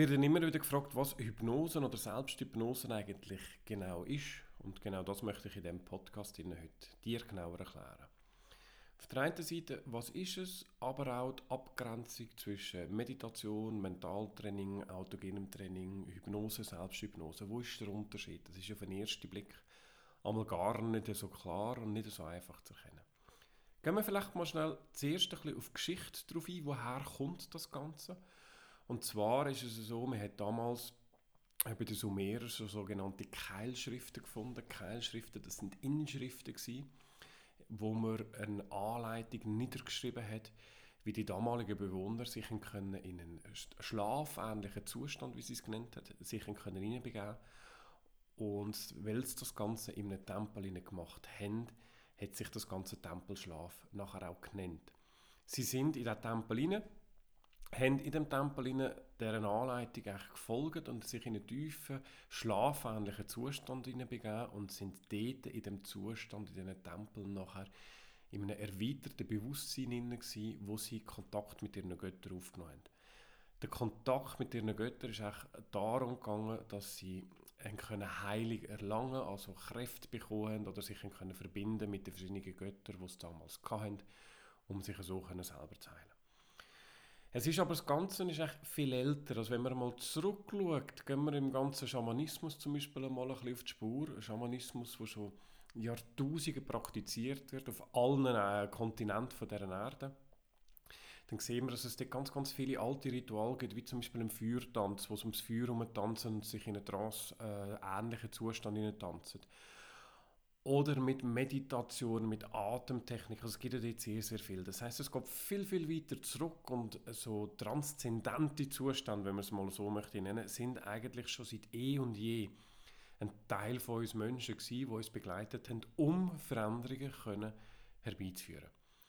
werde immer wieder gefragt, was Hypnose oder Selbsthypnose eigentlich genau ist. Und genau das möchte ich in diesem Podcast heute dir genauer erklären. Auf der einen Seite, was ist es, aber auch die Abgrenzung zwischen Meditation, Mentaltraining, autogenem Training, Hypnose, Selbsthypnose. Wo ist der Unterschied? Das ist auf den ersten Blick einmal gar nicht so klar und nicht so einfach zu erkennen. Gehen wir vielleicht mal schnell zuerst ein bisschen auf die Geschichte drauf ein, woher kommt das Ganze? Und zwar ist es so, man hat damals bei den Sumerern so sogenannte Keilschriften gefunden. Keilschriften, das sind Inschriften gewesen, wo man eine Anleitung niedergeschrieben hat, wie die damaligen Bewohner sich in einen schlafähnlichen Zustand, wie sie es genannt hat, sich hineinbegeben. Und weil sie das Ganze in einem Tempel gemacht haben, hat sich das ganze Tempelschlaf nachher auch genannt. Sie sind in diesen Tempel hinein, haben in dem Tempel deren Anleitung gefolgt und sich in einen tiefen, schlafähnlichen Zustand begeben und sind dort in dem Zustand, in diesen Tempeln nachher in einem erweiterten Bewusstsein gewesen, wo sie Kontakt mit ihren Göttern aufgenommen haben. Der Kontakt mit ihren Göttern ist darum gegangen, dass sie Heilung erlangen, also Kräfte bekommen oder sich verbinden mit den verschiedenen Göttern, die sie damals hatten, um sich so selber zu heilen. Es ist aber das Ganze ist echt viel älter. Also wenn man mal zurückschaut, gehen wir im ganzen Schamanismus zum Beispiel mal ein bisschen auf die Spur. Schamanismus, der schon Jahrtausende praktiziert wird, auf allen Kontinenten dieser Erde. Dann sehen wir, dass es dort ganz, ganz viele alte Rituale gibt, wie zum Beispiel im Feuertanz, wo es ums Feuer herumtanzen und sich in einen trance-ähnlichen Zustand tanzen. Oder mit Meditation, mit Atemtechnik. Also es gibt ja dort sehr, sehr viel. Das heisst, es geht viel, viel weiter zurück und so transzendente Zustände, wenn man es mal so möchte nennen, sind eigentlich schon seit eh und je ein Teil von uns Menschen gewesen, die uns begleitet haben, um Veränderungen herbeizuführen.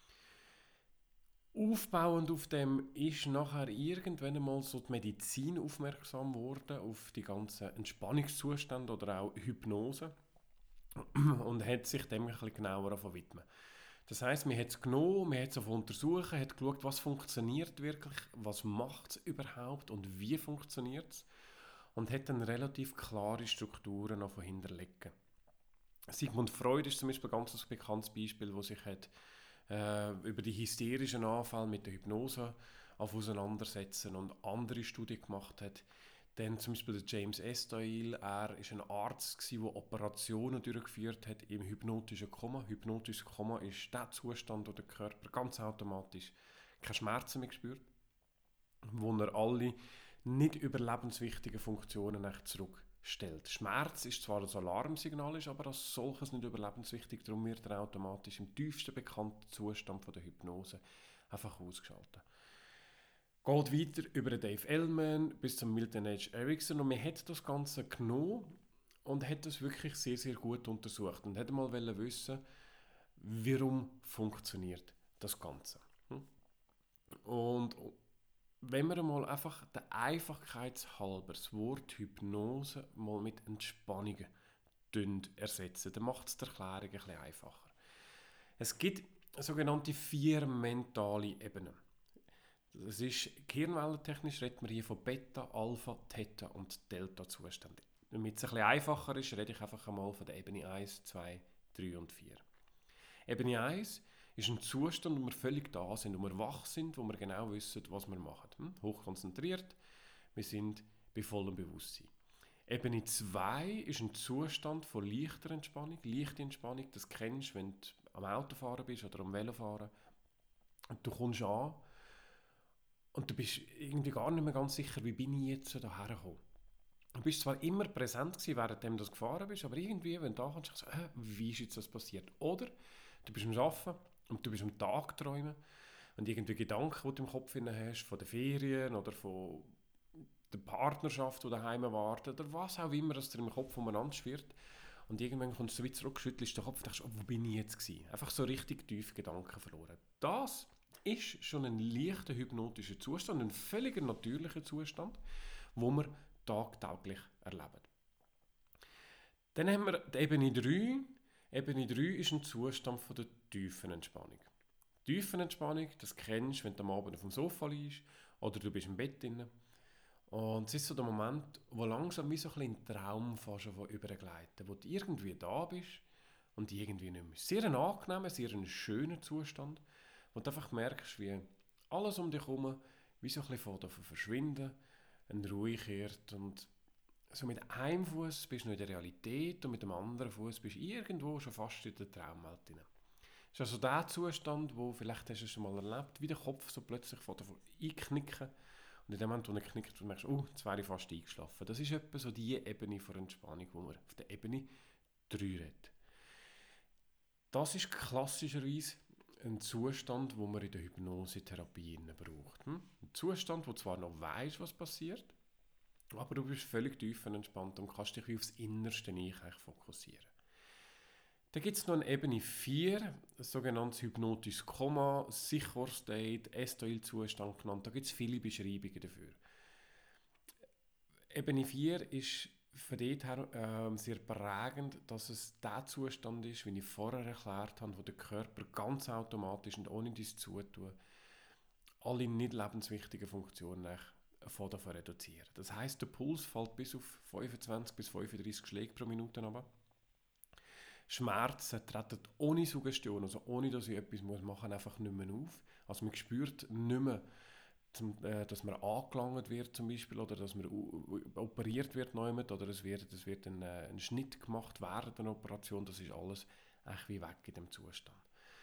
Aufbauend auf dem ist nachher irgendwann einmal so die Medizin aufmerksam geworden, auf die ganzen Entspannungszustände oder auch Hypnose und hat sich dem ein bisschen genauer widmen. Das heisst, man hat es genommen, man hat es untersucht, hat geschaut, was funktioniert wirklich, was macht es überhaupt und wie funktioniert es und hat dann relativ klare Strukturen hinterlegen. Sigmund Freud ist zum Beispiel ein ganz bekanntes Beispiel, wo sich hat über die hysterischen Anfälle mit der Hypnose auseinandersetzen und andere Studien gemacht hat. Dann zum Beispiel der James Esdaile, er war ein Arzt, der Operationen durchgeführt hat im hypnotischen Koma. Hypnotisches Koma ist der Zustand, wo der Körper ganz automatisch keine Schmerzen mehr spürt, wo er alle nicht überlebenswichtigen Funktionen zurückstellt. Schmerz ist zwar ein Alarmsignal, ist aber als solches nicht überlebenswichtig, darum wird er automatisch im tiefsten bekannten Zustand von der Hypnose einfach ausgeschaltet. Geht weiter über den Dave Ellman bis zum Milton H. Erickson und man hat das Ganze genommen und hat das wirklich sehr, sehr gut untersucht und hat mal wissen, warum funktioniert das Ganze. Und wenn wir mal einfach der Einfachkeit halber das Wort Hypnose mal mit Entspannungen ersetzen, dann macht es die Erklärung ein bisschen einfacher. Es gibt sogenannte 4 mentale Ebenen. Das ist, hirnwellentechnisch reden wir hier von Beta, Alpha, Theta und Delta-Zuständen. Damit es ein bisschen einfacher ist, rede ich einfach einmal von der Ebene 1, 2, 3 und 4. Ebene 1 ist ein Zustand, wo wir völlig da sind, wo wir wach sind, wo wir genau wissen, was wir machen. Hochkonzentriert, wir sind bei vollem Bewusstsein. Ebene 2 ist ein Zustand von leichter Entspannung, leichte Entspannung. Das kennst du, wenn du am Autofahren bist oder am Velofahren. Und du kommst an und du bist irgendwie gar nicht mehr ganz sicher, wie bin ich jetzt hierher gekommen. Du bist zwar immer präsent gewesen, während du gefahren bist, aber irgendwie, wenn du da kommst, so, wie ist jetzt das passiert? Oder du bist am Arbeiten und du bist am Tag träumen und irgendwie Gedanken, die du im Kopf hast, von den Ferien oder von der Partnerschaft, die daheim wartet oder was auch immer, dass dir im Kopf umeinander schwirrt. Und irgendwann kommst du so weit zurück, schüttelst den Kopf und denkst, wo bin ich jetzt gewesen? Einfach so richtig tief Gedanken verloren. Das ist schon ein leichter hypnotischer Zustand, ein völlig natürlicher Zustand, wo wir tagtäglich erleben. Dann haben wir die Ebene 3. Ebene 3 ist ein Zustand von der tiefen Entspannung. Tiefenentspannung, das kennst du, wenn du am Abend auf dem Sofa liegst oder du bist im Bett drin Und es ist so der Moment, wo langsam wie so ein bisschen in den Traum fast schon übergleiten, wo du irgendwie da bist und irgendwie nicht mehr. Sehr ein angenehmer, sehr ein schöner Zustand, wo du einfach merkst, wie alles um dich herum wie so ein bisschen von verschwinden, eine Ruhe kehrt und so mit einem Fuß bist du noch in der Realität und mit dem anderen Fuß bist du irgendwo schon fast in der Traumwelt drin. Das ist also der Zustand, wo vielleicht hast du es schon mal erlebt, wie der Kopf so plötzlich von davon einknicken und in dem Moment, wo er knickt, merkst du, oh, jetzt wäre ich fast eingeschlafen. Das ist etwa so die Ebene von Entspannung, wo man auf der Ebene 3 redet. Das ist klassischerweise ein Zustand, wo man in der Hypnosetherapie braucht. Ein Zustand, wo zwar noch weißt, was passiert, aber du bist völlig tiefenentspannt und kannst dich wie aufs innerste Ich fokussieren. Dann gibt es noch eine Ebene 4, ein sogenanntes hypnotisches Koma, Sicher State, Esstoil-Zustand genannt. Da gibt es viele Beschreibungen dafür. Ebene 4 ist von dort her sehr prägend, dass es der Zustand ist, wie ich vorher erklärt habe, wo der Körper ganz automatisch und ohne dies Zutun alle nicht lebenswichtigen Funktionen von davon reduzieren. Das heisst, der Puls fällt bis auf 25 bis 35 Schläge pro Minute runter. Schmerzen treten ohne Suggestion, also ohne dass ich etwas machen muss, einfach nicht mehr auf. Also man spürt nicht mehr, dass man angelangt wird zum Beispiel oder dass man operiert wird oder es wird ein Schnitt gemacht während einer Operation. Das ist alles eigentlich wie weg in dem Zustand.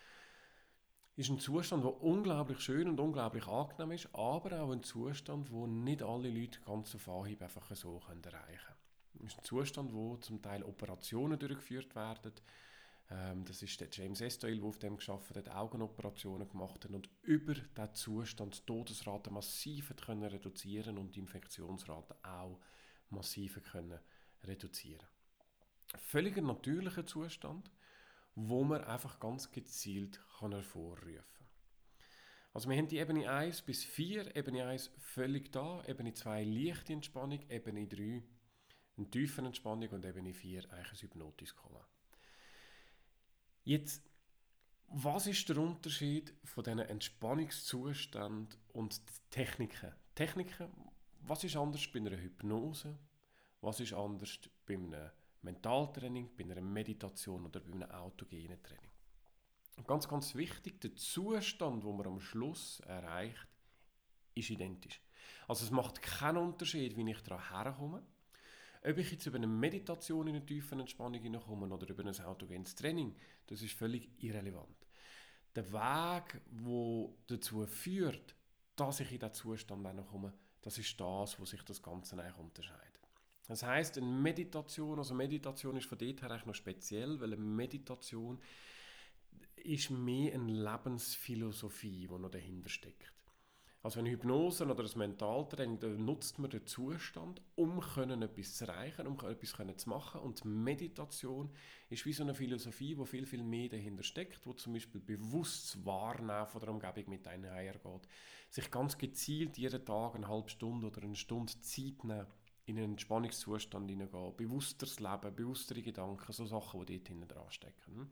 Ist ein Zustand, der unglaublich schön und unglaublich angenehm ist, aber auch ein Zustand, wo nicht alle Leute ganz auf Anhieb einfach so erreichen können. Es ist ein Zustand, wo zum Teil Operationen durchgeführt werden. Das ist der James Esstoil, der auf dem gearbeitet hat, Augenoperationen gemacht hat und über diesen Zustand die Todesrate massiv können reduzieren und die Infektionsrate auch massiv können reduzieren. Völlig ein natürlicher Zustand, wo man einfach ganz gezielt hervorrufen kann. Also wir haben die Ebene 1 bis 4, Ebene 1 völlig da, Ebene 2 leichte Entspannung, Ebene 3 eine tiefe Entspannung und Ebene 4 eigentlich ein hypnotisches Koma. Jetzt, was ist der Unterschied von diesen Entspannungszuständen und Techniken? Techniken, was ist anders bei einer Hypnose? Was ist anders bei einem Mentaltraining, bei einer Meditation oder bei einem autogenen Training? Und ganz, ganz wichtig, der Zustand, den man am Schluss erreicht, ist identisch. Also es macht keinen Unterschied, wie ich daran herkomme. Ob ich jetzt über eine Meditation in eine tiefe Entspannung hineinkomme oder über ein autogenes Training, das ist völlig irrelevant. Der Weg, der dazu führt, dass ich in diesen Zustand hineinkomme, das ist das, wo sich das Ganze eigentlich unterscheidet. Das heisst, eine Meditation, also Meditation ist von dort her eigentlich noch speziell, weil eine Meditation ist mehr eine Lebensphilosophie, die noch dahinter steckt. Also eine Hypnose oder ein Mentaltraining, da nutzt man den Zustand, um etwas zu erreichen, um etwas zu machen. Und Meditation ist wie so eine Philosophie, wo viel, viel mehr dahinter steckt, wo zum Beispiel bewusstes Wahrnehmen von der Umgebung mit einhergeht. Sich ganz gezielt jeden Tag eine halbe Stunde oder eine Stunde Zeit nehmen, in einen Entspannungszustand hineingehen, bewussteres Leben, bewusstere Gedanken, so Sachen, die dort hinten dran stecken.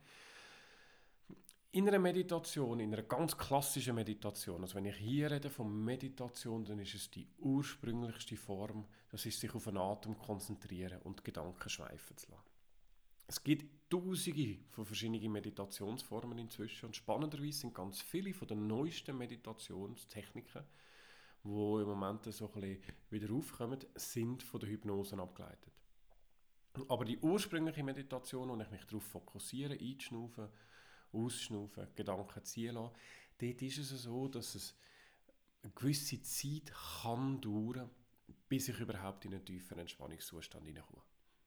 In einer Meditation, in einer ganz klassischen Meditation, also wenn ich hier rede von Meditation, dann ist es die ursprünglichste Form, das ist sich auf den Atem konzentrieren und Gedanken schweifen zu lassen. Es gibt tausende von verschiedenen Meditationsformen inzwischen und spannenderweise sind ganz viele von den neuesten Meditationstechniken, die im Moment so ein bisschen wieder aufkommen, sind von der Hypnose abgeleitet. Aber die ursprüngliche Meditation, wo ich mich darauf fokussiere, einzuschnaufen, ausschnaufen, Gedanken ziehen lassen. Dort ist es so, dass es eine gewisse Zeit kann dauern, bis ich überhaupt in einen tiefen Entspannungszustand hineinkomme.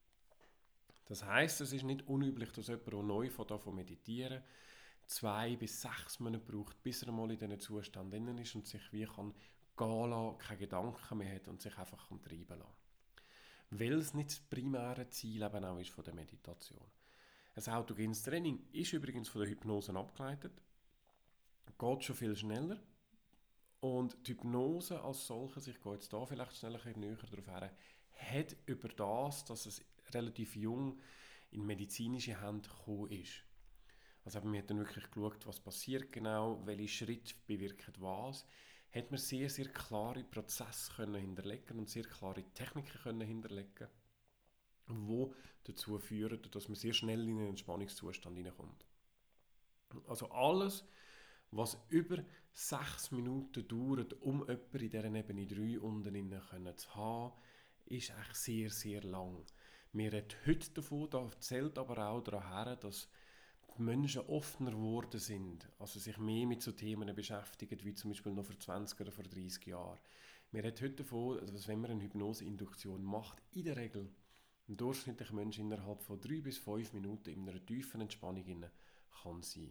Das heisst, es ist nicht unüblich, dass jemand, der neu von meditieren 2 bis 6 Monate braucht, bis er mal in diesen Zustand drin ist und sich wie kann gehen lassen, keine Gedanken mehr hat und sich einfach treiben lassen. Weil es nicht das primäre Ziel eben auch ist von der Meditation. Ein autogenes Training ist übrigens von der Hypnose abgeleitet, geht schon viel schneller und die Hypnose als solches, ich gehe jetzt da vielleicht schnell ein bisschen näher darauf her, hat über das, dass es relativ jung in medizinische Hände gekommen ist. Also wir haben dann wirklich geschaut, was passiert genau, welche Schritte bewirken was, hat man sehr, sehr klare Prozesse können hinterlegen und sehr klare Techniken können hinterlegen, die dazu führen, dass man sehr schnell in einen Entspannungszustand hineinkommt. Also alles, was über 6 Minuten dauert, um jemanden in dieser Ebene 3 unten zu haben, ist eigentlich sehr, sehr lang. Wir reden heute davon, da zählt aber auch daran, dass die Menschen offener geworden sind, also sich mehr mit so Themen beschäftigen, wie zum Beispiel noch vor 20 oder vor 30 Jahren. Wir reden heute davon, dass wenn man eine Hypnoseinduktion macht, in der Regel ein durchschnittlicher Mensch innerhalb von 3 bis 5 Minuten in einer tiefen Entspannung kann sein.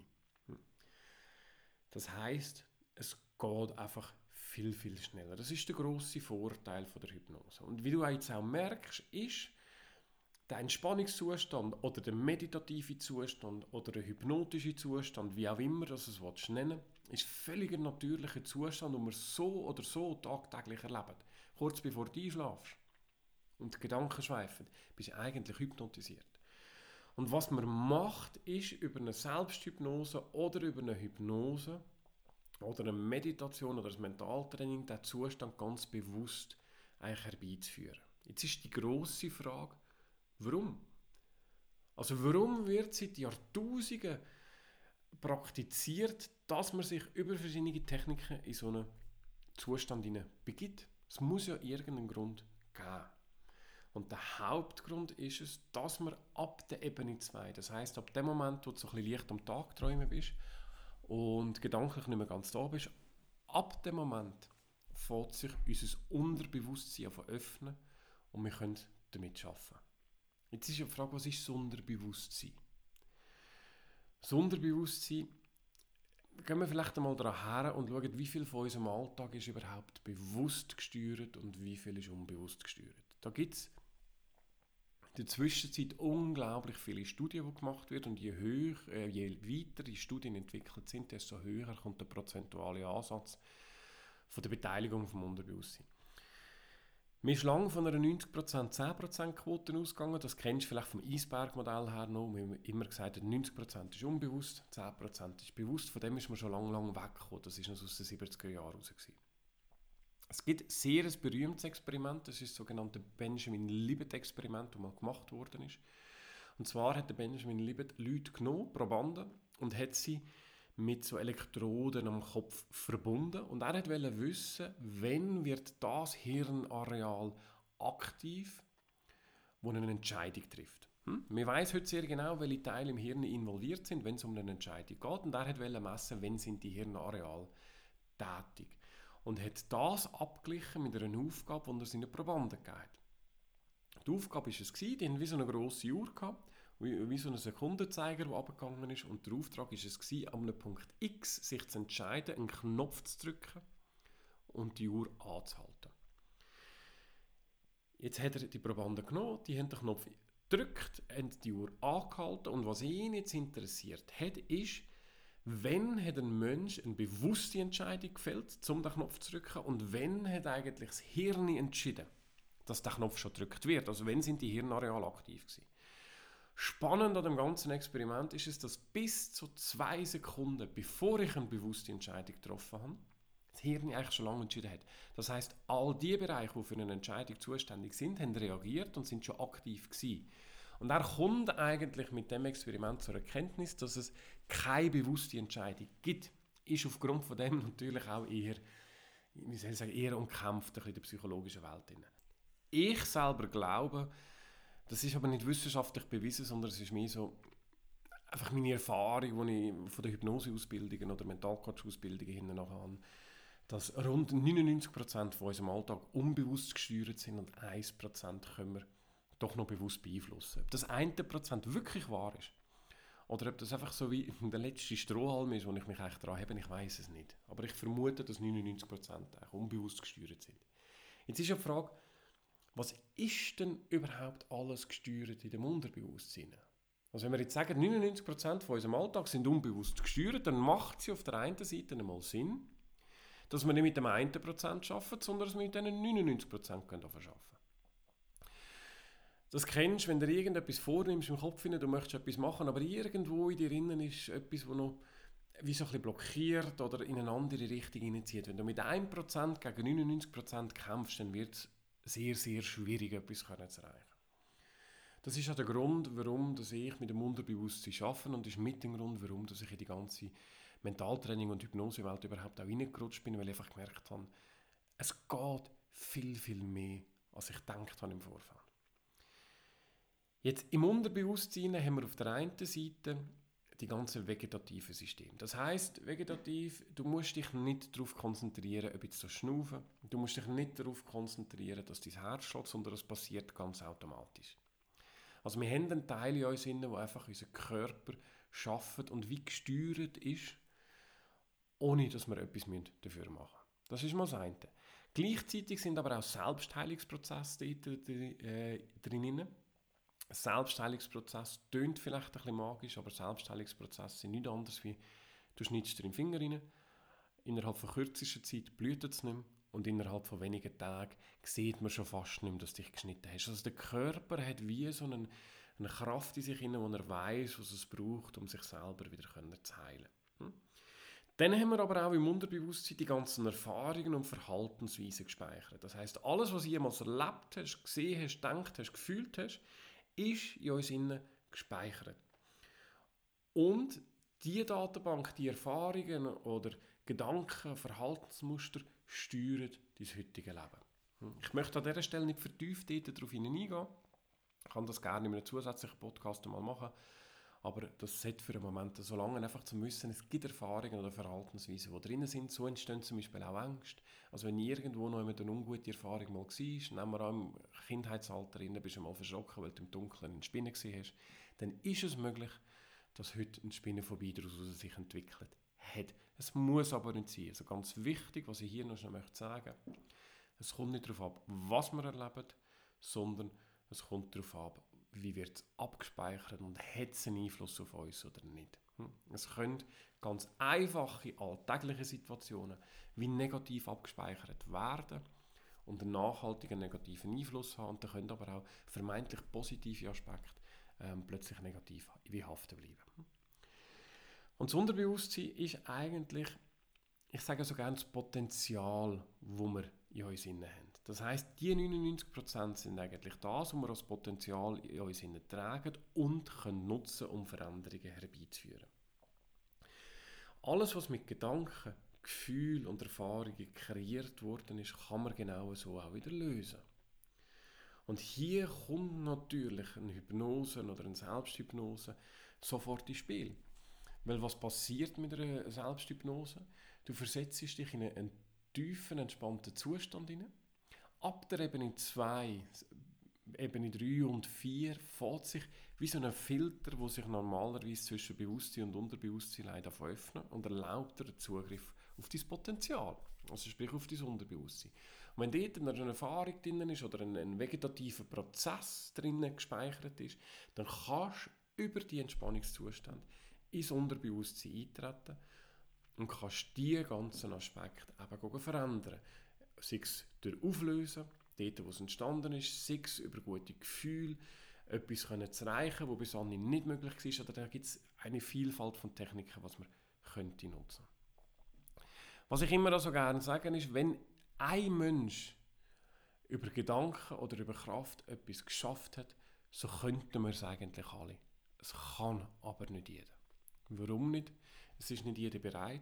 Das heisst, es geht einfach viel, viel schneller. Das ist der grosse Vorteil von der Hypnose. Und wie du jetzt auch merkst, ist der Entspannungszustand oder der meditative Zustand oder der hypnotische Zustand, wie auch immer das es nennen willst, ist völlig ein natürlicher Zustand, den wir so oder so tagtäglich erleben. Kurz bevor du einschläfst und die Gedanken schweifen, bist du eigentlich hypnotisiert. Und was man macht, ist über eine Selbsthypnose oder über eine Hypnose oder eine Meditation oder ein Mentaltraining diesen Zustand ganz bewusst eigentlich herbeizuführen. Jetzt ist die grosse Frage, warum? Also warum wird seit Jahrtausenden praktiziert, dass man sich über verschiedene Techniken in so einen Zustand begibt? Es muss ja irgendeinen Grund geben. Und der Hauptgrund ist es, dass man ab der Ebene 2, das heisst ab dem Moment, wo du so ein bisschen leicht am Tag träumen bist und gedanklich nicht mehr ganz da bist, ab dem Moment fängt sich unser Unterbewusstsein an öffnen und wir können damit arbeiten. Jetzt ist die Frage, was ist das Unterbewusstsein? Das Unterbewusstsein, gehen wir vielleicht einmal daran her und schauen, wie viel von unserem Alltag ist überhaupt bewusst gesteuert und wie viel ist unbewusst gesteuert. Da gibt es in der Zwischenzeit unglaublich viele Studien, die gemacht werden, und je weiter die Studien entwickelt sind, desto höher kommt der prozentuale Ansatz von der Beteiligung vom Unterbewusstsein. Wir sind lange von einer 90% 10% Quote ausgegangen. Das kennst du vielleicht vom Eisbergmodell her noch. Wir haben immer gesagt, 90% ist unbewusst, 10% ist bewusst. Von dem ist man schon lange weggekommen. Das war noch aus den 70er Jahren raus. Es gibt ein sehr berühmtes Experiment, das ist das sogenannte Benjamin-Libet-Experiment, das mal gemacht worden ist. Und zwar hat der Benjamin Libet Leute genommen, Probanden, und hat sie mit so Elektroden am Kopf verbunden. Und er wollte wissen, wann wird das Hirnareal aktiv, wo eine Entscheidung trifft. Man weiss heute sehr genau, welche Teile im Hirn involviert sind, wenn es um eine Entscheidung geht. Und er wollte messen, wann sind die Hirnareale tätig. Und hat das abgeglichen mit einer Aufgabe, die er seinen Probanden gegeben hat. Die Aufgabe war es, die hatten wie so eine grosse Uhr gehabt, wie so ein Sekundenzeiger, der abgegangen ist. Und der Auftrag war es, an einem Punkt X sich zu entscheiden, einen Knopf zu drücken und die Uhr anzuhalten. Jetzt hat er die Probanden genommen, die haben den Knopf gedrückt, haben die Uhr angehalten, und was ihn jetzt interessiert hat, ist, wann hat ein Mensch eine bewusste Entscheidung gefällt, um den Knopf zu drücken, und wann hat eigentlich das Hirn entschieden, dass der Knopf schon gedrückt wird. Also wann sind die Hirnareale aktiv gewesen. Spannend an dem ganzen Experiment ist es, dass bis zu 2 Sekunden, bevor ich eine bewusste Entscheidung getroffen habe, das Hirn eigentlich schon lange entschieden hat. Das heisst, all die Bereiche, die für eine Entscheidung zuständig sind, haben reagiert und sind schon aktiv gewesen. Und er kommt eigentlich mit dem Experiment zur Erkenntnis, dass es keine bewusste Entscheidung gibt. Ist aufgrund von dem natürlich auch eher, wie soll ich sagen, eher umkämpft in der psychologischen Welt. Ich selber glaube, das ist aber nicht wissenschaftlich bewiesen, sondern es ist mehr so einfach meine Erfahrung, die ich von der Hypnoseausbildungen oder Mentalcoach-Ausbildungen hinten nachher habe, dass rund 99% von unserem Alltag unbewusst gesteuert sind und 1% können wir doch noch bewusst beeinflussen. Ob das 1% wirklich wahr ist oder ob das einfach so wie der letzte Strohhalm ist, wo ich mich eigentlich daran habe, ich weiß es nicht. Aber ich vermute, dass 99% eigentlich unbewusst gesteuert sind. Jetzt ist ja die Frage, was ist denn überhaupt alles gesteuert in dem Unterbewusstsein? Also wenn wir jetzt sagen, 99% von unserem Alltag sind unbewusst gesteuert, dann macht es auf der einen Seite einmal Sinn, dass wir nicht mit dem 1% arbeiten, sondern dass wir mit diesen 99% arbeiten können. Das kennst du, wenn du irgendetwas vornimmst im Kopf, du möchtest etwas machen, aber irgendwo in dir innen ist etwas, wo noch wie so ein bisschen blockiert oder in eine andere Richtung hineinzieht. Wenn du mit 1% gegen 99% kämpfst, dann wird es sehr, sehr schwierig, etwas zu erreichen. Das ist auch der Grund, warum dass ich mit dem Unterbewusstsein arbeite und ist mit dem Grund, warum dass ich in die ganze Mentaltraining- und Hypnosewelt überhaupt auch reingerutscht bin, weil ich einfach gemerkt habe, es geht viel, viel mehr, als ich gedacht habe im Vorfeld. Jetzt im Unterbewusstsein haben wir auf der einen Seite die ganzen vegetativen Systeme. Das heißt, vegetativ, du musst dich nicht darauf konzentrieren, ob jetzt so schnaufen, du musst dich nicht darauf konzentrieren, dass dein Herz schlägt, sondern das passiert ganz automatisch. Also wir haben einen Teil in uns drin, wo einfach unser Körper schafft und wie gesteuert ist, ohne dass wir etwas dafür machen müssen. Das ist mal das eine. Gleichzeitig sind aber auch Selbstheilungsprozesse drin. Ein Selbstheilungsprozess tönt vielleicht ein bisschen magisch, aber Selbstheilungsprozesse sind nichts anderes wie, du schneidest dir den Finger rein, innerhalb von kürzester Zeit blüht es nicht mehr und innerhalb von wenigen Tagen sieht man schon fast nicht mehr, dass du dich geschnitten hast. Also der Körper hat wie so eine Kraft in sich, wo er weiss, was es braucht, um sich selber wieder zu heilen. Dann haben wir aber auch im Unterbewusstsein die ganzen Erfahrungen und Verhaltensweisen gespeichert. Das heißt, alles, was du jemals erlebt hast, gesehen hast, gedacht hast, gefühlt hast, ist in uns innen gespeichert. Und diese Datenbank, die Erfahrungen oder Gedanken, Verhaltensmuster steuern dein heutige Leben. Ich möchte an dieser Stelle nicht vertieft darauf eingehen. Ich kann das gerne in einem zusätzlichen Podcast mal machen. Aber das sollte für einen Moment so lange einfach zu wissen, es gibt Erfahrungen oder Verhaltensweisen, die drin sind. So entstehen zum Beispiel auch Ängste. Also wenn irgendwo noch eine ungute Erfahrung mal war, nehmen wir an, im Kindheitsalter bist du mal verschrocken, weil du im Dunkeln eine Spinne gesehen hast, dann ist es möglich, dass heute eine Spinnenphobie daraus sich entwickelt hat. Es muss aber nicht sein. Also ganz wichtig, was ich hier noch schnell sagen möchte, es kommt nicht darauf ab, was wir erleben, sondern es kommt darauf ab, wie wird es abgespeichert und hat es einen Einfluss auf uns oder nicht. Es können ganz einfache alltägliche Situationen wie negativ abgespeichert werden und einen nachhaltigen negativen Einfluss haben. Und da können aber auch vermeintlich positive Aspekte plötzlich negativ wie haften bleiben. Und das Unterbewusstsein ist eigentlich, ich sage so gerne, das Potenzial, das wir in uns haben. Das heisst, die 99% sind eigentlich das, was wir als Potenzial in uns tragen und können nutzen, um Veränderungen herbeizuführen. Alles, was mit Gedanken, Gefühlen und Erfahrungen kreiert worden ist, kann man genau so auch wieder lösen. Und hier kommt natürlich eine Hypnose oder eine Selbsthypnose sofort ins Spiel. Weil was passiert mit einer Selbsthypnose? Du versetzt dich in einen tiefen, entspannten Zustand hinein. Ab der Ebene 2, Ebene 3 und 4 fährt sich wie so ein Filter, der sich normalerweise zwischen Bewusstsein und Unterbewusstsein öffnet und erlaubt dir den Zugriff auf dein Potenzial, also sprich auf dein Unterbewusstsein. Und wenn dort eine Erfahrung drin ist oder ein vegetativer Prozess drin gespeichert ist, dann kannst du über die Entspannungszustand ins Unterbewusstsein eintreten und kannst diese ganzen Aspekte eben verändern. Sei es durch Auflösen, dort wo es entstanden ist, sei es über gute Gefühle, etwas zu erreichen, was bis anhin nicht möglich war. Oder da gibt es eine Vielfalt von Techniken, was man könnte nutzen. Was ich immer so gerne sage, ist, wenn ein Mensch über Gedanken oder über Kraft etwas geschafft hat, so könnten wir es eigentlich alle. Es kann aber nicht jeder. Warum nicht? Es ist nicht jeder bereit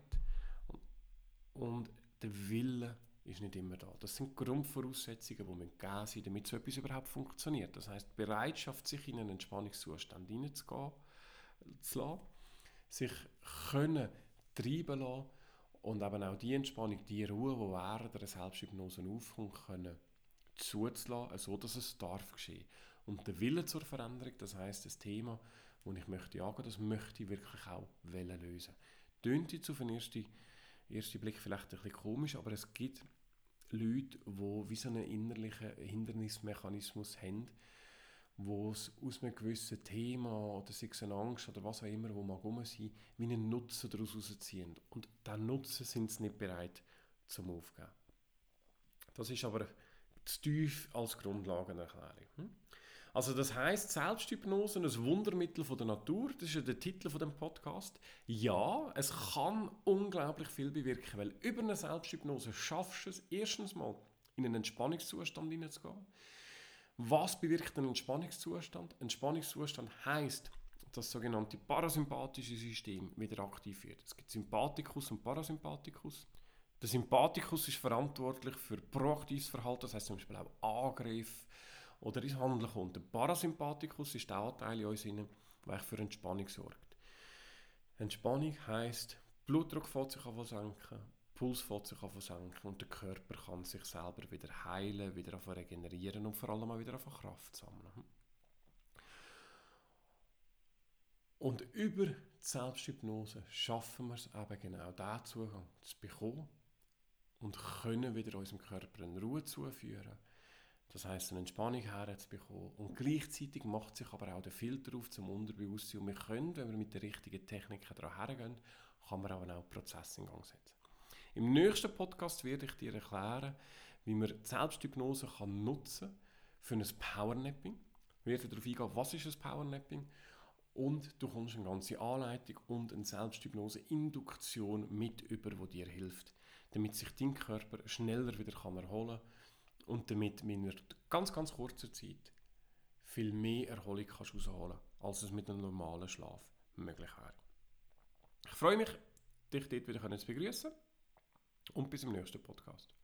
und der Wille ist nicht immer da. Das sind Grundvoraussetzungen, die gegeben sind, damit so etwas überhaupt funktioniert. Das heisst, die Bereitschaft, sich in einen Entspannungszustand hineinzugehen, zu lassen, sich können treiben lassen und eben auch die Entspannung, die Ruhe, die während der Selbsthypnose aufkommt, können zuzulassen, so dass es darf geschehen. Und der Wille zur Veränderung, das heisst, das Thema, das ich möchte angehen, das möchte ich wirklich auch lösen. Tönt jetzt auf den ersten Blick vielleicht ein bisschen komisch, aber es gibt Leute, die wie so einen innerlichen Hindernismechanismus haben, wo es aus einem gewissen Thema oder sei es eine Angst oder was auch immer, wo man rum sind, wie einen Nutzen daraus herausziehen. Und diesen Nutzen sind sie nicht bereit zum Aufgeben. Das ist aber zu tief als Grundlagenerklärung. Also das heisst, Selbsthypnose, ein Wundermittel von der Natur, das ist ja der Titel von dem Podcast. Ja, es kann unglaublich viel bewirken, weil über eine Selbsthypnose schaffst du es erstens mal, in einen Entspannungszustand hineinzugehen. Was bewirkt ein Entspannungszustand? Entspannungszustand heisst, dass das sogenannte parasympathische System wieder aktiv wird. Es gibt Sympathikus und Parasympathikus. Der Sympathikus ist verantwortlich für proaktives Verhalten, das heisst zum Beispiel auch Angriff oder ins Handeln kommt. Der Parasympathikus ist der Anteil in uns, der für Entspannung sorgt. Entspannung heisst, Blutdruck fängt sich an zu senken, Puls fängt sich an zu senken und der Körper kann sich selber wieder heilen, wieder regenerieren und vor allem auch wieder Kraft sammeln. Und über die Selbsthypnose schaffen wir es eben genau, diesen Zugang zu bekommen und können wieder unserem Körper eine Ruhe zuführen. Das heisst, eine Entspannung herzubekommen. Und gleichzeitig macht sich aber auch der Filter auf zum Unterbewusstsein. Und wir können, wenn wir mit den richtigen Techniken daran hergehen, kann man auch Prozesse in Gang setzen. Im nächsten Podcast werde ich dir erklären, wie man die Selbsthypnose nutzen kann für ein Powernapping. Ich werde darauf eingehen, was ist ein Powernapping. Und du kommst eine ganze Anleitung und eine Selbsthypnose-Induktion mit über, die dir hilft, damit sich dein Körper schneller wieder erholen kann und damit in einer ganz, ganz kurzer Zeit viel mehr Erholung kannst rausholen, als es mit einem normalen Schlaf möglich wäre. Ich freue mich, dich dort wieder zu begrüßen und bis im nächsten Podcast.